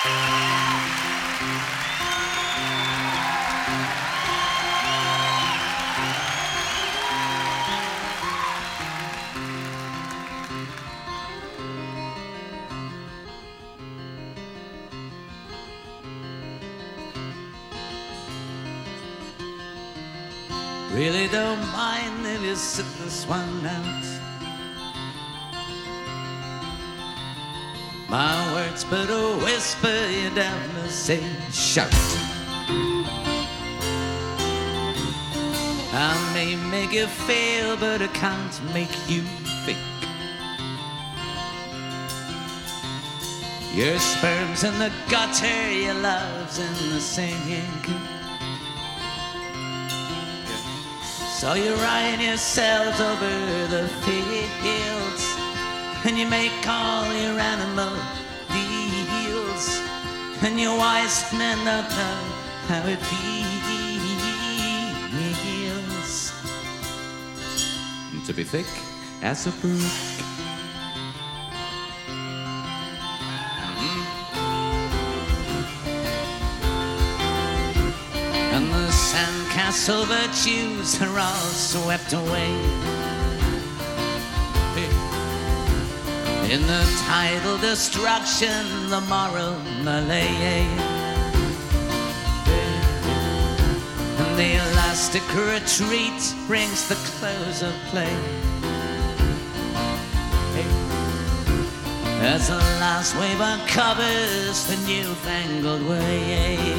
Really don't mind if you sit this one out. My words but a whisper, you never say shout. I may make you feel, but I can't make you think. Your sperm's in the gutter, your love's in the sink. So you ride yourselves over the fields, and you make all your animal deals, and your wise men don't know how it feels to be thick as a brick. And the sandcastle virtues are all swept away in the tidal destruction, the moral melee. And the elastic retreat brings the close of play as the last wave uncovers the newfangled way.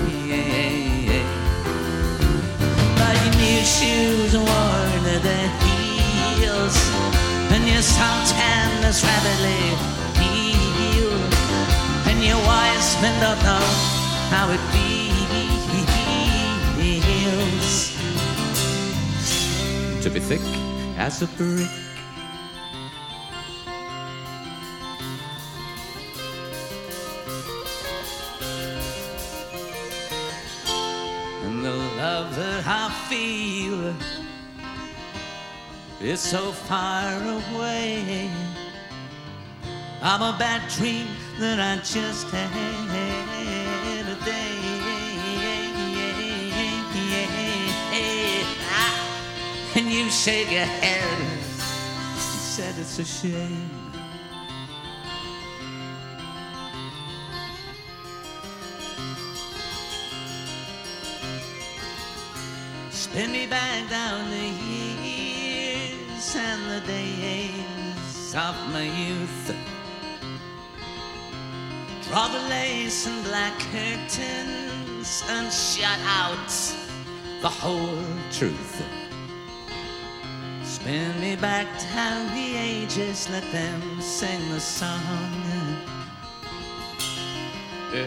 But your new shoes worn at the heels, and your soft hand is rapidly healed, and your wise men don't know how it feels to be thick as a brick. And the love that I feel is so far away. I'm a bad dream that I just had a day. And you shake your head and said it's a shame. Spin me back down the years and the days of my youth. Draw the lace and black curtains and shut out the whole truth. Spin me back down the ages, let them sing the song. Yeah.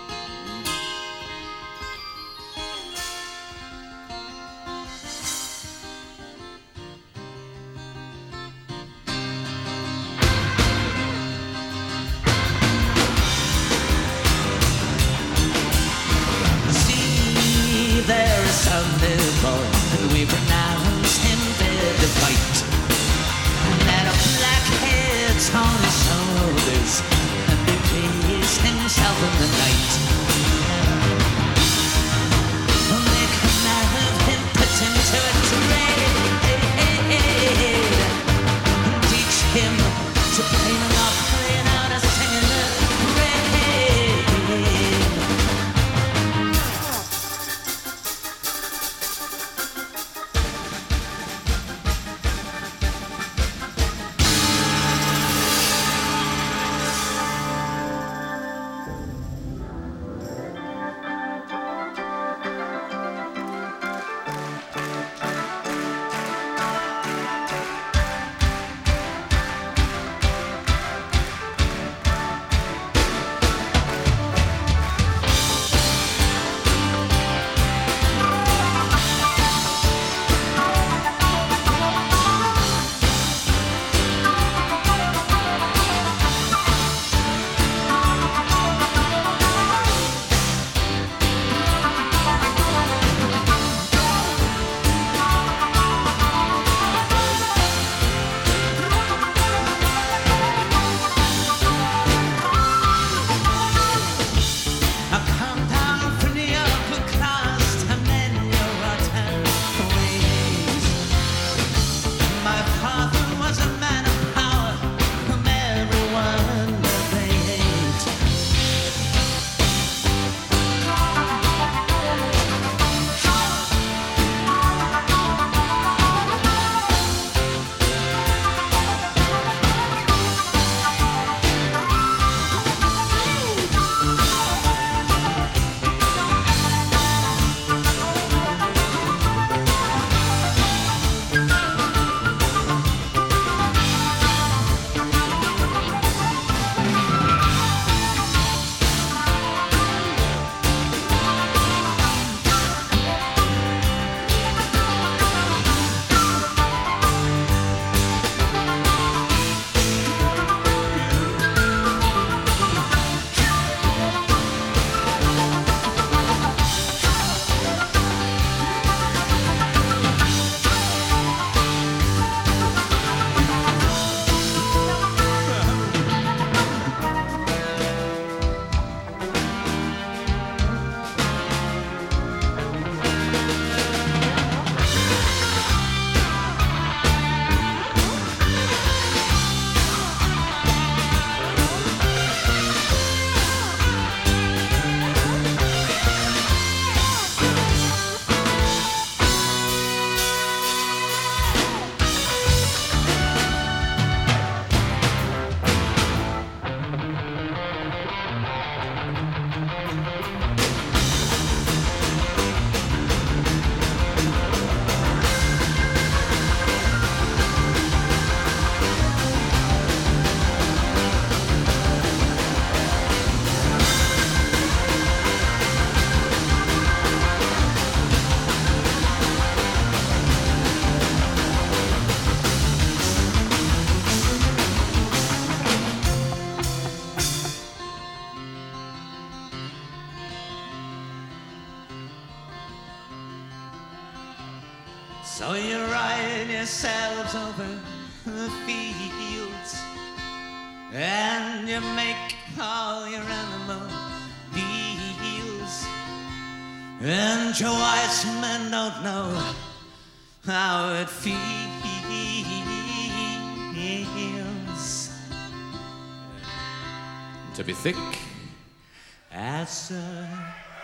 There is some new boy, and we pronounce him dead to fight. And that a black head's on his shoulders, and he raised himself in the night. So you ride yourselves over the fields, and you make all your animal deals, and your wise men don't know how it feels to be thick as a